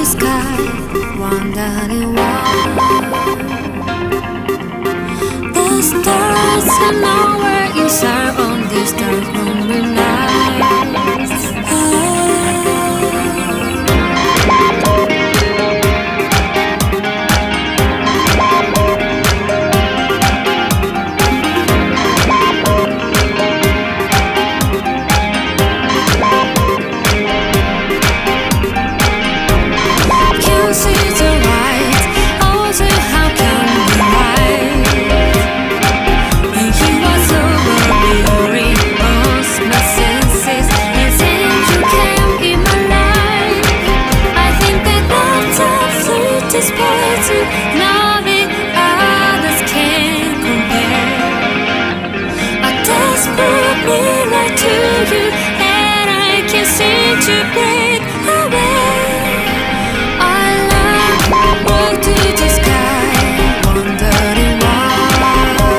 sky, wondering why the stars are nowhere inside on this dark lonely night. Can't see the light, oh, so how can we hide? When he was overbearing, lost my senses, and since you came in my life, I think that lots of sweet is poison, nothing others can compare. I desperately lie to you, and I can't seem to break away. I look to the sky, wondering why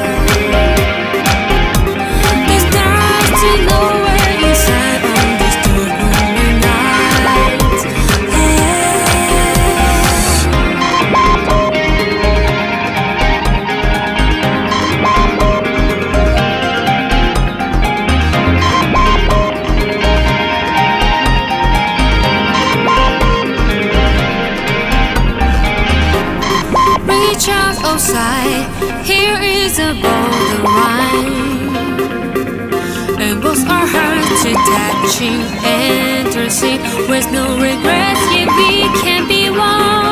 the stars are nowhere inside on this dark lonely night. Reach out outside, here is a borderline, and both our hearts are touching and touching with no regrets. Yeah, we can be one.